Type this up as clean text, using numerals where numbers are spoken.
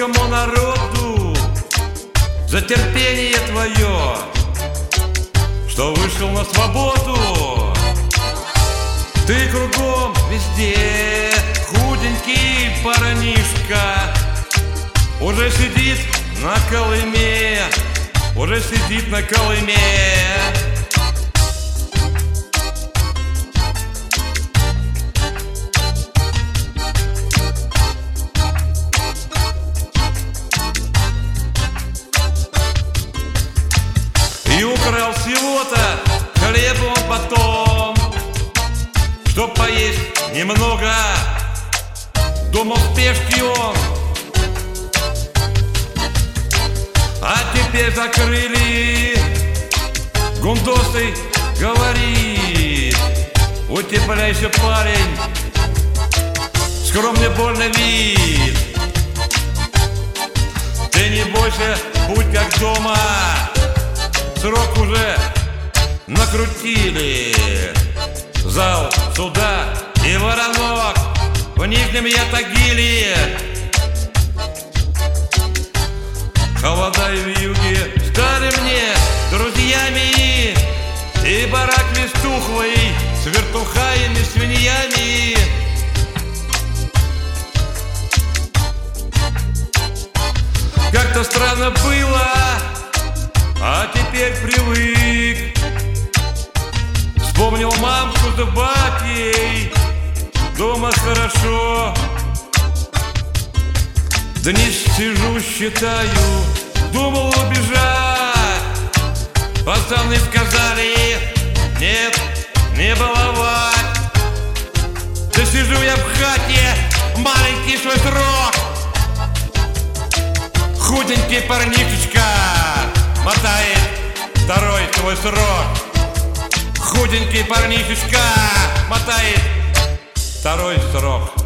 русскому народу за терпение твое, что вышел на свободу. Ты кругом везде худенький парнишка, уже сидит на Колыме, уже сидит на Колыме. И украл всего-то хлебом потом, чтоб поесть немного. Думал, в спешке он, а теперь закрыли. Гундосый говорит: утепляйся, парень, скромный больно вид. Ты не бойся, будь как дома, срок уже накрутили. Зал суда и воронок в Нижнем Ятагиле. Холода и вьюги стали мне друзьями, и барак вестухлый с вертухаями, свиньями. Как-то странно было, а теперь привык. Вспомнил мамку с батей, дома хорошо. Дни сижу, считаю, думал убежать. Пацаны сказали: нет, не баловать. Да сижу я в хате, маленький свой срок. Худенький парнишечка мотает второй свой срок. Худенький парнишечка мотает второй срок.